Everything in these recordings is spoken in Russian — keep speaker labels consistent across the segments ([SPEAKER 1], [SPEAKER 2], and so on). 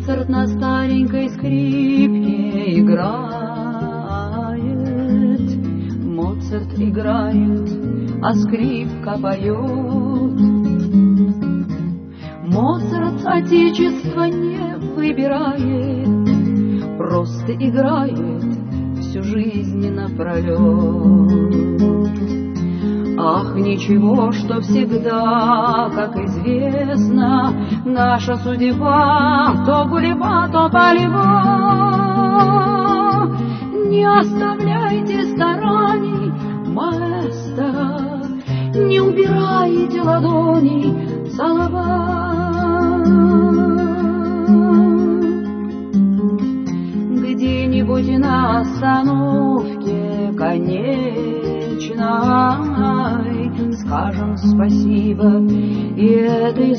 [SPEAKER 1] Моцарт на старенькой скрипке играет, Моцарт играет, а скрипка поет. Моцарт отечество не выбирает, просто играет всю жизнь напролет. Ах, ничего, что всегда, как известно, наша судьба то гулеба, то полева. Не оставляйте стараний, маэстро, не убирайте ладоней со лба. Где-нибудь на остановке конечной скажем спасибо и этой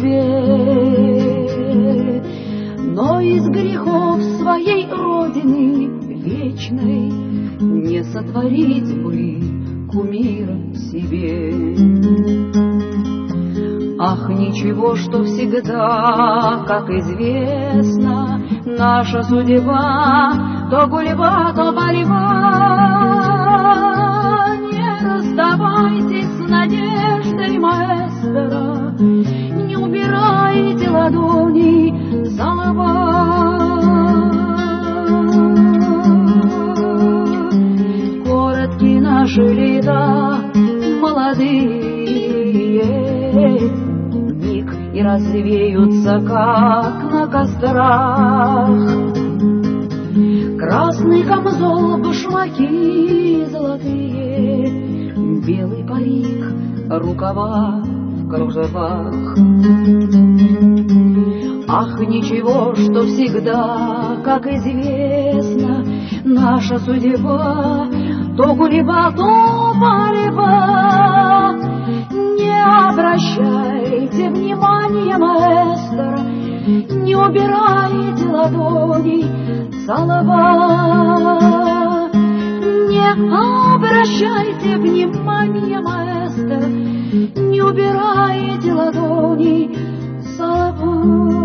[SPEAKER 1] судьбе, но из грехов своей родины вечной не сотворить бы кумира себе. Ах, ничего, что всегда, как известно, наша судьба то гулеба, то полева. Не расставайтесь с надеждой, маэстро, не убирайте ладони со лба. Коротки наши лета молодые, миг и развеются, как на кострах. Красный камзол, башмаки золотые, белый парик, рукава в кружевах. Ах, ничего, что всегда, как известно, наша судьба то гулеба, то полева. Не обращайте внимания, маэстро, не убирайте ладоней со лба. Не обращайте внимания, маэстро, не убирайте ладоней со лба.